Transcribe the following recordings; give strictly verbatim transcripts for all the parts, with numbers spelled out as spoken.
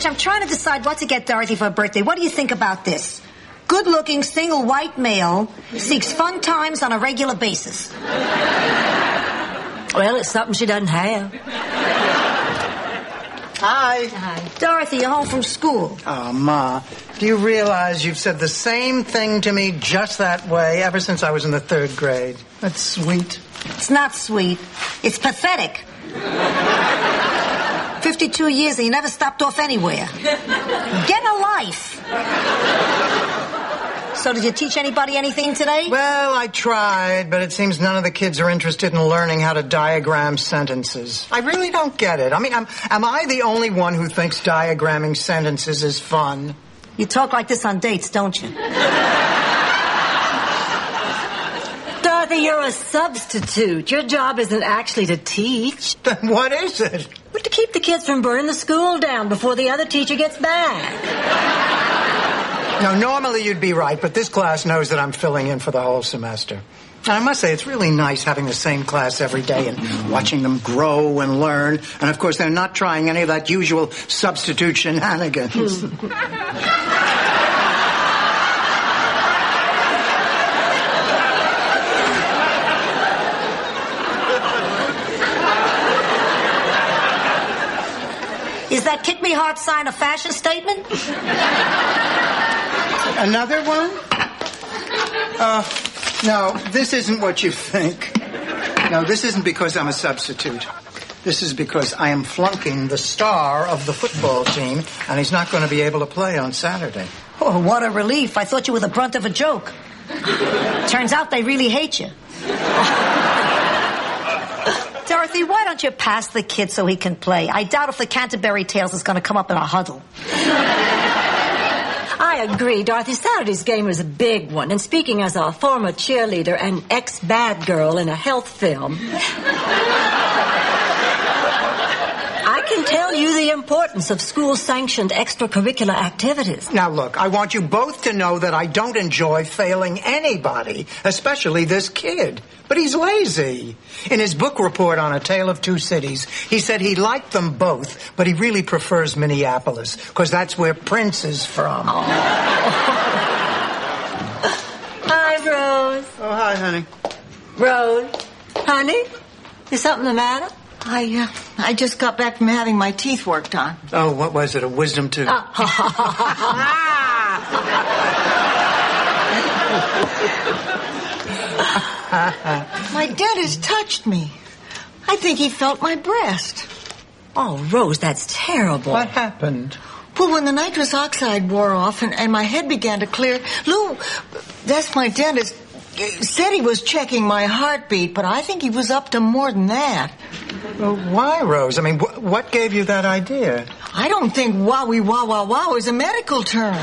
Blanche, I'm trying to decide what to get Dorothy for her birthday. What do you think about this? Good-looking, single white male seeks fun times on a regular basis. Well, it's something she doesn't have. Hi. Hi. Dorothy, you're home from school. Oh, Ma, do you realize you've said the same thing to me just that way ever since I was in the third grade? That's sweet. It's not sweet. It's pathetic. Fifty-two years and you never stopped off anywhere. Get a life. So did you teach anybody anything today? Well, I tried, but it seems none of the kids are interested in learning how to diagram sentences. I really don't get it. I mean, am, am I the only one who thinks diagramming sentences is fun? You talk like this on dates, don't you? Dorothy, you're a substitute. Your job isn't actually to teach. Then what is it? But to keep the kids from burning the school down before the other teacher gets back. Now, normally you'd be right, but this class knows that I'm filling in for the whole semester. And I must say, it's really nice having the same class every day and watching them grow and learn. And, of course, they're not trying any of that usual substitute shenanigans. Is that kick me hard sign a fashion statement? Another one? Uh, no, this isn't what you think. No, this isn't because I'm a substitute. This is because I am flunking the star of the football team, and he's not going to be able to play on Saturday. Oh, what a relief. I thought you were the brunt of a joke. Turns out they really hate you. Dorothy, why don't you pass the kid so he can play? I doubt if the Canterbury Tales is going to come up in a huddle. I agree, Dorothy. Saturday's game was a big one. And speaking as a former cheerleader and ex-bad girl in a health film, I can tell you the importance of school-sanctioned extracurricular activities. Now, look, I want you both to know that I don't enjoy failing anybody, especially this kid. But he's lazy. In his book report on A Tale of Two Cities, he said he liked them both, but he really prefers Minneapolis, because that's where Prince is from. Oh. Hi, Rose. Oh, hi, honey. Rose. Honey, is something the matter? I, uh, I just got back from having my teeth worked on. Oh, what was it, a wisdom tooth? Uh, My dentist touched me. I think he felt my breast. Oh, Rose, that's terrible. What happened? Well, when the nitrous oxide wore off and, and my head began to clear, Lou, that's my dentist, said he was checking my heartbeat, but I think he was up to more than that. Well, why, Rose? I mean, wh- what gave you that idea? I don't think wowie wah wah wow is a medical term.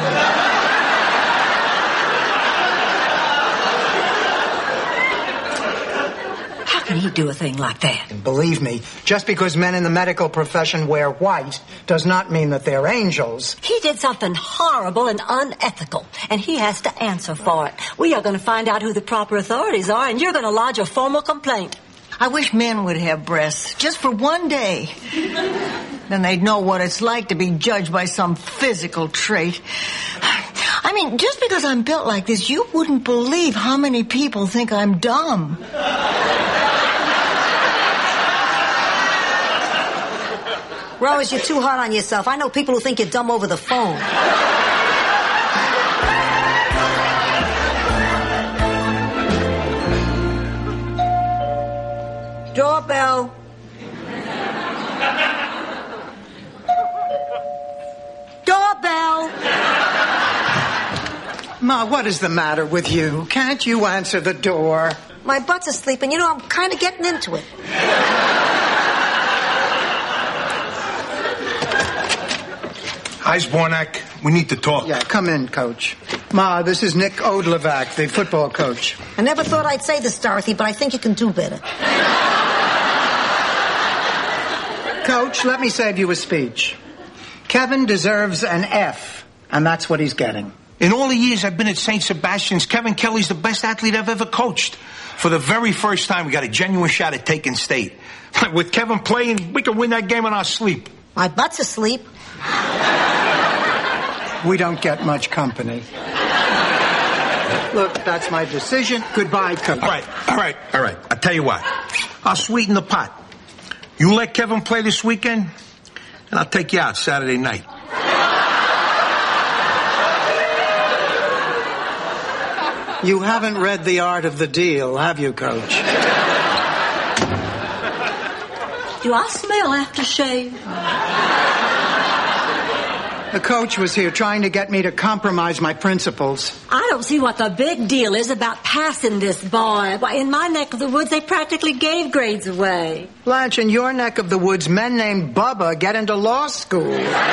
How can he do a thing like that? Believe me, just because men in the medical profession wear white does not mean that they're angels. He did something horrible and unethical, and he has to answer for it. We are going to find out who the proper authorities are, and you're going to lodge a formal complaint. I wish men would have breasts, just for one day. Then they'd know what it's like to be judged by some physical trait. I mean, just because I'm built like this, you wouldn't believe how many people think I'm dumb. Rose, you're too hard on yourself. I know people who think you're dumb over the phone. Doorbell. Doorbell. Ma, what is the matter with you? Can't you answer the door? My butt's asleep, and you know, I'm kind of getting into it. Eisbornak, we need to talk. Yeah, come in, Coach. Ma, this is Nick Odlevac, the football coach. I never thought I'd say this, Dorothy, but I think you can do better. Coach, let me save you a speech. Kevin deserves an F, and that's what he's getting. In all the years I've been at Saint Sebastian's, Kevin Kelly's the best athlete I've ever coached. For the very first time, we got a genuine shot at taking state. With Kevin playing, we could win that game in our sleep. My butt's asleep. We don't get much company. Look, that's my decision. Goodbye, Coach. All right, all right, all right. I'll tell you what. I'll sweeten the pot. You let Kevin play this weekend, and I'll take you out Saturday night. You haven't read The Art of the Deal, have you, Coach? Do I smell aftershave? The coach was here trying to get me to compromise my principles. I don't see what the big deal is about passing this boy. Why, in my neck of the woods, they practically gave grades away. Blanche, in your neck of the woods, men named Bubba get into law school.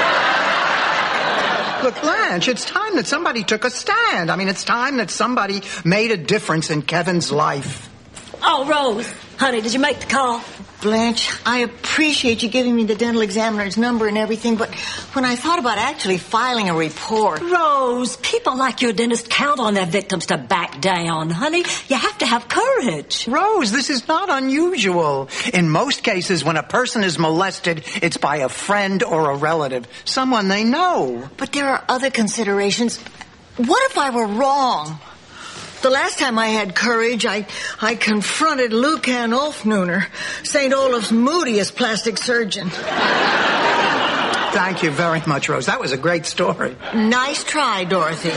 Look, Blanche, it's time that somebody took a stand. I mean, it's time that somebody made a difference in Kevin's life. Oh, Rose, honey, did you make the call? Blanche, I appreciate you giving me the dental examiner's number and everything, but when I thought about actually filing a report... Rose, people like your dentist count on their victims to back down, honey. You have to have courage. Rose, this is not unusual. In most cases, when a person is molested, it's by a friend or a relative, someone they know. But there are other considerations. What if I were wrong? The last time I had courage, I, I confronted Lucan Ulfnooner, Saint Olaf's moodiest plastic surgeon. Thank you very much, Rose. That was a great story. Nice try, Dorothy.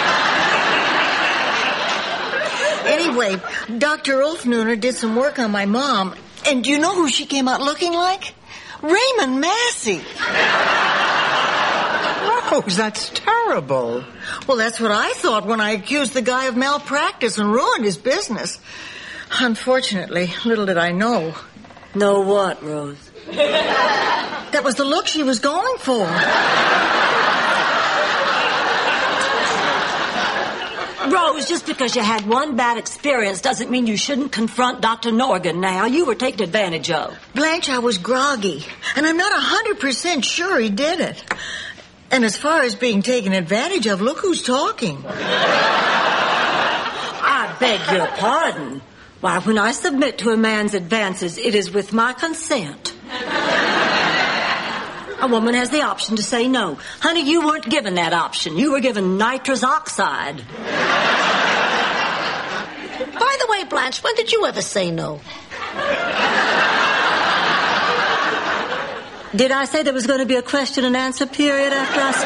Anyway, Doctor Ulfnooner did some work on my mom, and do you know who she came out looking like? Raymond Massey. Rose, that's terrible. Well, that's what I thought when I accused the guy of malpractice and ruined his business. Unfortunately, little did I know. Know what, Rose? That was the look she was going for. Rose, just because you had one bad experience doesn't mean you shouldn't confront Doctor Norgan now. You were taken advantage of. Blanche, I was groggy, and I'm not a hundred percent sure he did it. And as far as being taken advantage of, look who's talking. I beg your pardon. Why, when I submit to a man's advances, it is with my consent. A woman has the option to say no. Honey, you weren't given that option. You were given nitrous oxide. By the way, Blanche, when did you ever say no? Did I say there was going to be a question and answer period after I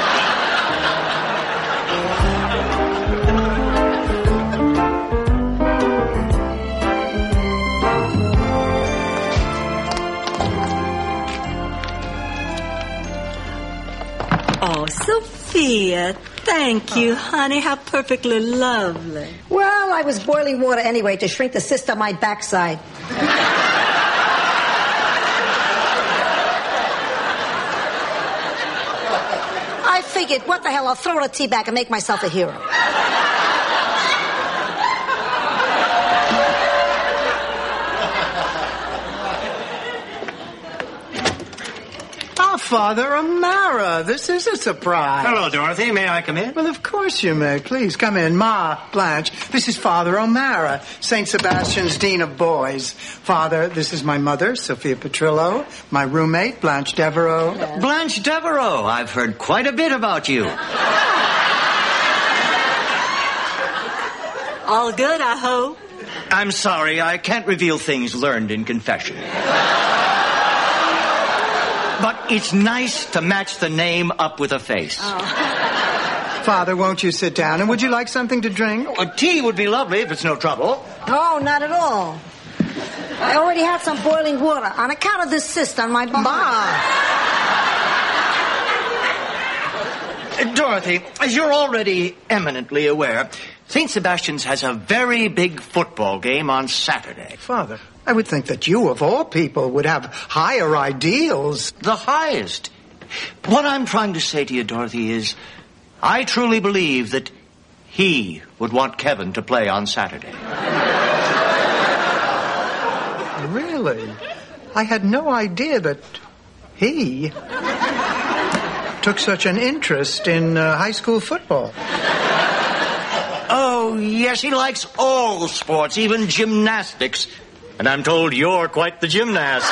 spoke? Oh, Sophia, thank you, honey. How perfectly lovely. Well, I was boiling water anyway to shrink the cyst on my backside. I figured, what the hell, I'll throw in a tea bag and make myself a hero. Oh, Father O'Mara, this is a surprise. Hello, Dorothy. May I come in? Well, of course you may. Please come in. Ma, Blanche, this is Father O'Mara, Saint Sebastian's Dean of Boys. Father, this is my mother, Sophia Petrillo, my roommate, Blanche Devereaux. Yes. Blanche Devereaux. I've heard quite a bit about you. All good, I hope. I'm sorry. I can't reveal things learned in confession. But it's nice to match the name up with a face. Oh. Father, won't you sit down? And would you like something to drink? A tea would be lovely if it's no trouble. No, not at all. I already had some boiling water on account of this cyst on my behind. Ma! Dorothy, as you're already eminently aware, Saint Sebastian's has a very big football game on Saturday. Father, I would think that you, of all people, would have higher ideals. The highest. What I'm trying to say to you, Dorothy, is I truly believe that he would want Kevin to play on Saturday. Really? I had no idea that he took such an interest in uh, high school football. Oh, yes, he likes all sports, even gymnastics. And I'm told you're quite the gymnast.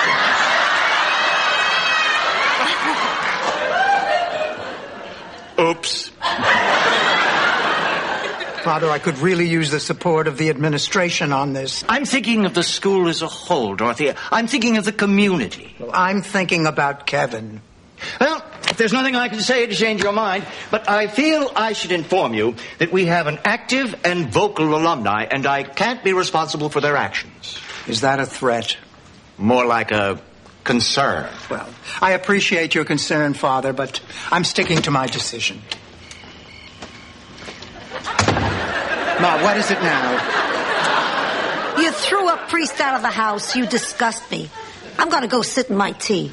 Oops. Father, I could really use the support of the administration on this. I'm thinking of the school as a whole, Dorothy. I'm thinking of the community. Well, I'm thinking about Kevin. Well, if there's nothing I can say to change your mind, but I feel I should inform you that we have an active and vocal alumni, and I can't be responsible for their actions. Is that a threat? More like a concern. Well, I appreciate your concern, Father, but I'm sticking to my decision. Ma, what is it now? You threw a priest out of the house. You disgust me. I'm going to go sit in my tea.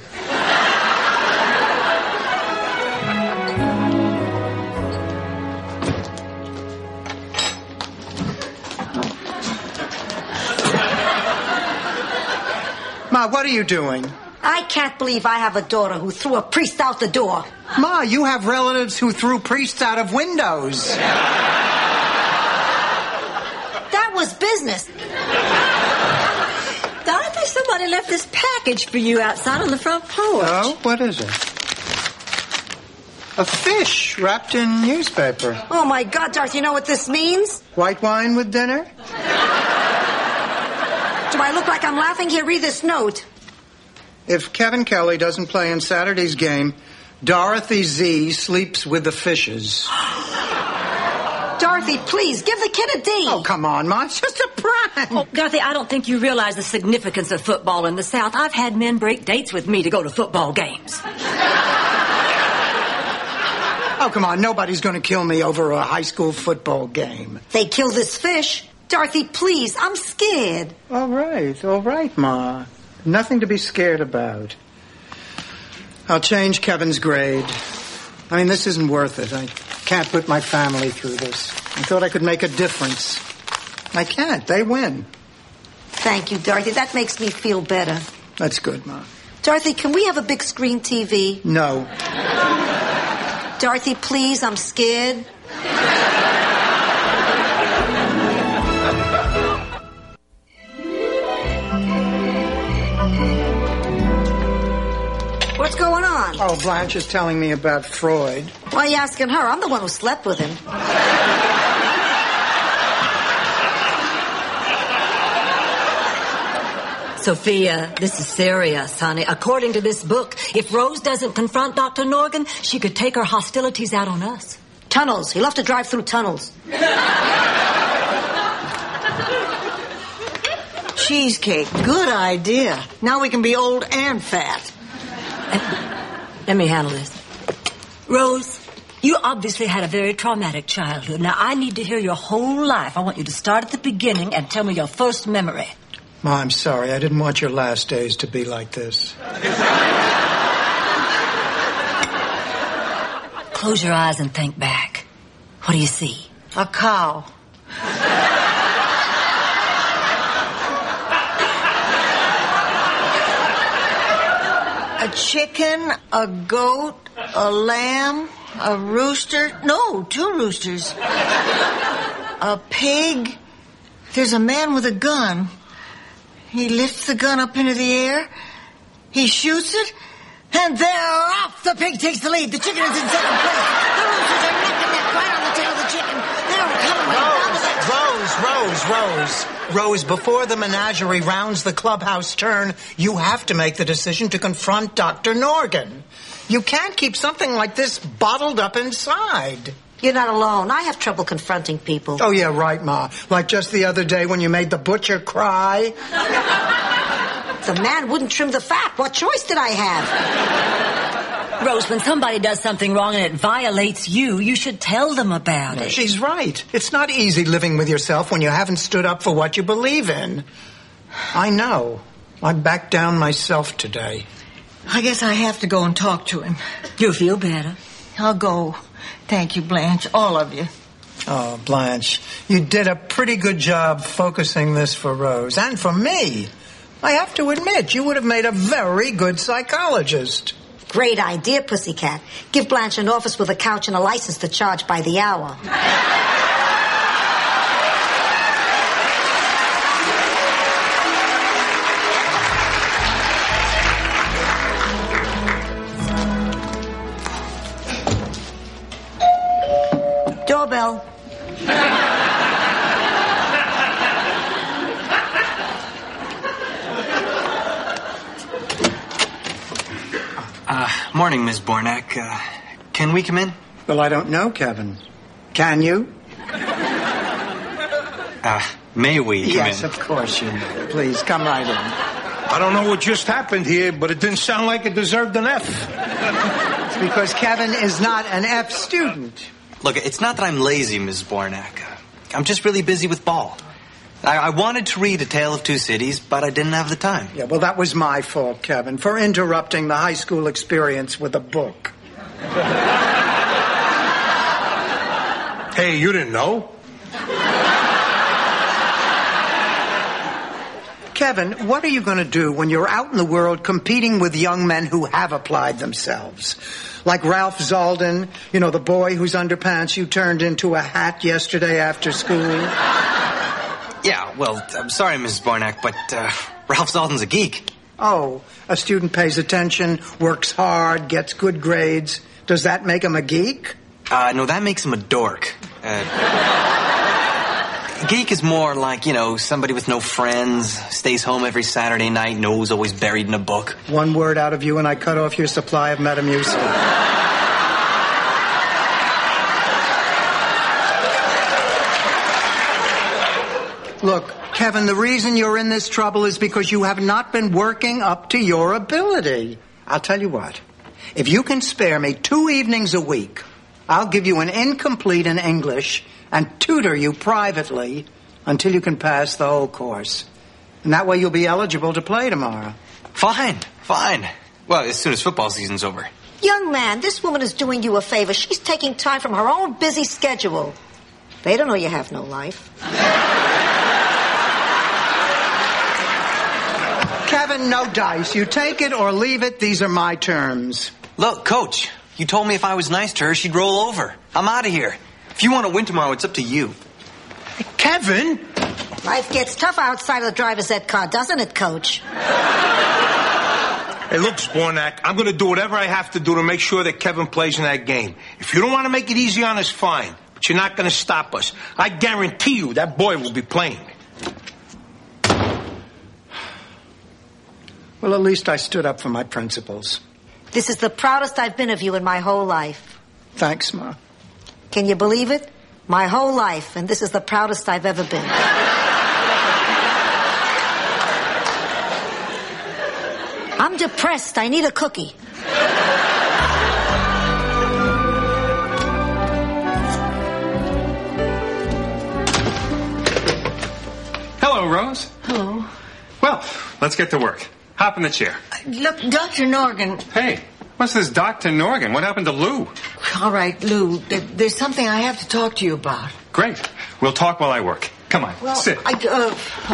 Ma, what are you doing? I can't believe I have a daughter who threw a priest out the door. Ma, you have relatives who threw priests out of windows. That was business. Dorothy, somebody left this package for you outside on the front porch. Oh, what is it? A fish wrapped in newspaper. Oh, my God, Dorothy, you know what this means? White wine with dinner? Do I look like I'm laughing? Here, read this note. If Kevin Kelly doesn't play in Saturday's game, Dorothy Z sleeps with the fishes. Dorothy, please, give the kid a D. Oh, come on, Ma. It's just a prank. Oh, Dorothy, I don't think you realize the significance of football in the South. I've had men break dates with me to go to football games. Oh, come on. Nobody's going to kill me over a high school football game. They kill this fish. Dorothy, please, I'm scared. All right, all right, Ma. Nothing to be scared about. I'll change Kevin's grade. I mean, this isn't worth it. I can't put my family through this. I thought I could make a difference. I can't. They win. Thank you, Dorothy. That makes me feel better. That's good, Ma. Dorothy, can we have a big screen T V? No. Dorothy, please, I'm scared. What's going on? Oh, Blanche is telling me about Freud. Why are you asking her? I'm the one who slept with him. Sophia, this is serious, honey. According to this book, if Rose doesn't confront Doctor Norgan, she could take her hostilities out on us. Tunnels. He'll have to drive through tunnels. Cheesecake. Good idea. Now we can be old and fat. Let me handle this. Rose, you obviously had a very traumatic childhood. Now, I need to hear your whole life. I want you to start at the beginning and tell me your first memory. Ma, I'm sorry. I didn't want your last days to be like this. Close your eyes and think back. What do you see? A cow. A chicken, a goat, a lamb, a rooster. No, two roosters. A pig. There's a man with a gun. He lifts the gun up into the air. He shoots it. And they're off. The pig takes the lead. The chicken is in second place. The roosters are neck and neck right on the tail of the chicken. They're coming right down to that. Rose, Rose, Rose. Rose, before the menagerie rounds the clubhouse turn, you have to make the decision to confront Doctor Norgan. You can't keep something like this bottled up inside. You're not alone. I have trouble confronting people. Oh, yeah, right, Ma. Like just the other day when you made the butcher cry. The man wouldn't trim the fat. What choice did I have? Rose, when somebody does something wrong and it violates you, you should tell them about it. She's right. It's not easy living with yourself when you haven't stood up for what you believe in. I know. I backed down myself today. I guess I have to go and talk to him. You'll feel better. I'll go. Thank you, Blanche. All of you. Oh, Blanche, you did a pretty good job focusing this for Rose. And for me. I have to admit, you would have made a very good psychologist. Great idea, Pussycat. Give Blanche an office with a couch and a license to charge by the hour. Morning, Miss Bornak. Uh, can we come in? Well, I don't know, Kevin. Can you? Uh, may we come yes, in? of course you may. Please, come right in. I don't know what just happened here, but it didn't sound like it deserved an F. It's because Kevin is not an F student. Look, it's not that I'm lazy, Miss Bornak. Uh, I'm just really busy with ball. I, I wanted to read A Tale of Two Cities, but I didn't have the time. Yeah, well, that was my fault, Kevin, for interrupting the high school experience with a book. Hey, you didn't know? Kevin, what are you going to do when you're out in the world competing with young men who have applied themselves? Like Ralph Zalden, you know, the boy whose underpants you turned into a hat yesterday after school? Yeah, well, I'm sorry, Missus Bornak, but uh, Ralph Zalden's a geek. Oh, a student pays attention, works hard, gets good grades. Does that make him a geek? Uh, no, that makes him a dork. Uh, geek is more like, you know, somebody with no friends, stays home every Saturday night, nose always buried in a book. One word out of you and I cut off your supply of Metamucil. Look, Kevin, the reason you're in this trouble is because you have not been working up to your ability. I'll tell you what. If you can spare me two evenings a week, I'll give you an incomplete in English and tutor you privately until you can pass the whole course. And that way you'll be eligible to play tomorrow. Fine, fine. Well, as soon as football season's over. Young man, this woman is doing you a favor. She's taking time from her own busy schedule. They don't know you have no life. Kevin, no dice. You take it or leave it. These are my terms. Look, Coach, you told me if I was nice to her, she'd roll over. I'm out of here. If you want to win tomorrow, it's up to you. Kevin! Life gets tough outside of the driver's ed car, doesn't it, Coach? Hey, look, Spornak, I'm going to do whatever I have to do to make sure that Kevin plays in that game. If you don't want to make it easy on us, fine. But you're not going to stop us. I guarantee you that boy will be playing. Well, at least I stood up for my principles. This is the proudest I've been of you in my whole life. Thanks, Ma. Can you believe it? My whole life, and this is the proudest I've ever been. I'm depressed. I need a cookie. Hello, Rose. Hello. Well, let's get to work. Hop in the chair. Look, Doctor Norgan. Hey, what's this Doctor Norgan? What happened to Lou? All right, Lou, there- there's something I have to talk to you about. Great. We'll talk while I work. Come on, Well, sit. I, uh,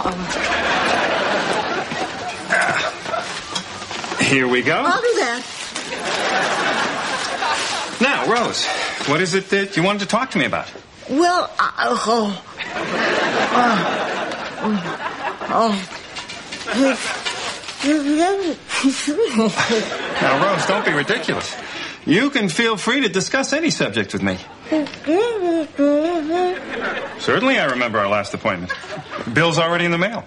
um, Here we go. I'll do that. Now, Rose, what is it that you wanted to talk to me about? Well, uh, oh, uh, oh, Now, Rose, don't be ridiculous. You can feel free to discuss any subject with me. Certainly, I remember our last appointment. Bill's already in the mail.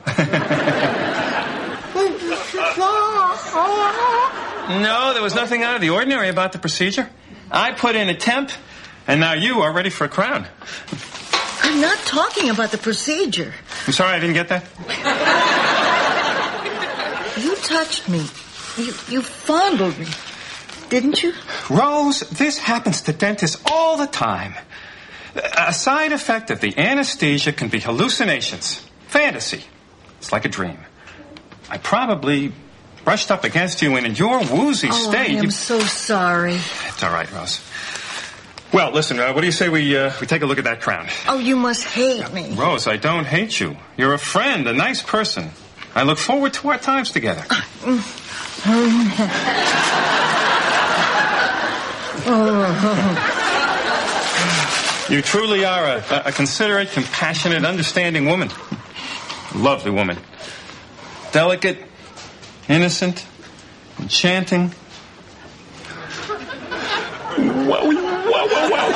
No, there was nothing out of the ordinary about the procedure. I put in a temp, and now you are ready for a crown. I'm not talking about the procedure. I'm sorry, I didn't get that. You touched me. You, you fondled me. Didn't you? Rose, this happens to dentists all the time. A side effect of the anesthesia can be hallucinations, fantasy. It's like a dream. I probably brushed up against you, and in your woozy Oh, state... I am you... so sorry. It's all right, Rose. Well, listen, uh, what do you say we uh, we take a look at that crown? Oh, you must hate me. Rose, I don't hate you. You're a friend, a nice person. I look forward to our times together. You truly are a, a considerate, compassionate, understanding woman. Lovely woman. Delicate, innocent, enchanting. Whoa, whoa, whoa, whoa.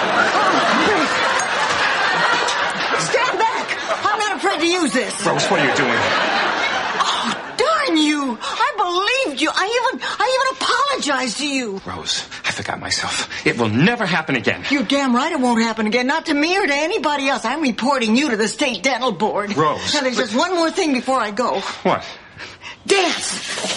Stand back! I'm not afraid to use this. Rose, what are you doing? Oh, darn you! I believed you. I even, I even apologized applies to you. Rose, I forgot myself. It will never happen again. You're damn right it won't happen again. Not to me or to anybody else. I'm reporting you to the State Dental Board. Rose. Now, there's just one more thing before I go. What? Dance!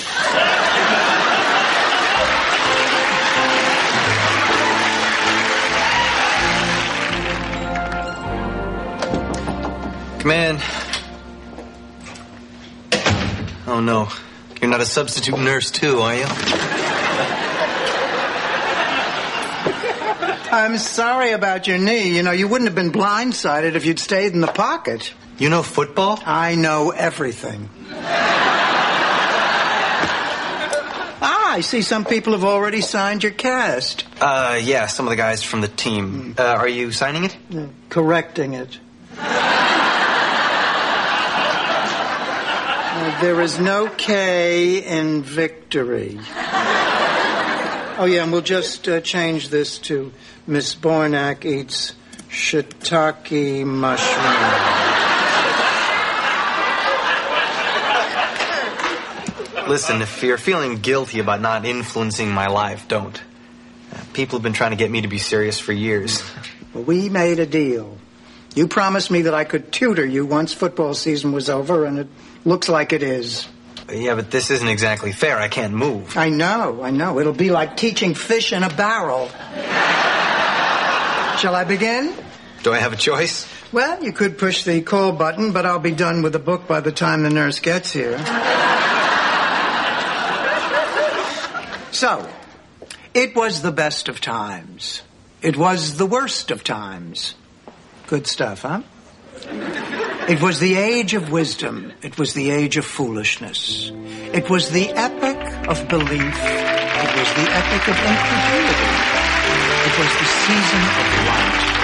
Come in. Oh, no. You're not a substitute nurse, too, are you? I'm sorry about your knee. You know, you wouldn't have been blindsided if you'd stayed in the pocket. You know football? I know everything. Ah, I see some people have already signed your cast. Uh, yeah, some of the guys from the team. Uh, are you signing it? Uh, correcting it. Uh, there is no K in victory. Oh, yeah, and we'll just uh, change this to Miss Bornak eats shiitake mushroom. Listen, if you're feeling guilty about not influencing my life, don't. Uh, people have been trying to get me to be serious for years. Well, we made a deal. You promised me that I could tutor you once football season was over, and it looks like it is. Yeah, but this isn't exactly fair. I can't move. I know, I know. It'll be like teaching fish in a barrel. Shall I begin? Do I have a choice? Well, you could push the call button, but I'll be done with the book by the time the nurse gets here. So, it was the best of times. It was the worst of times. Good stuff, huh? It was the age of wisdom. It was the age of foolishness. It was the epoch of belief. It was the epoch of incredulity. It was the season of light.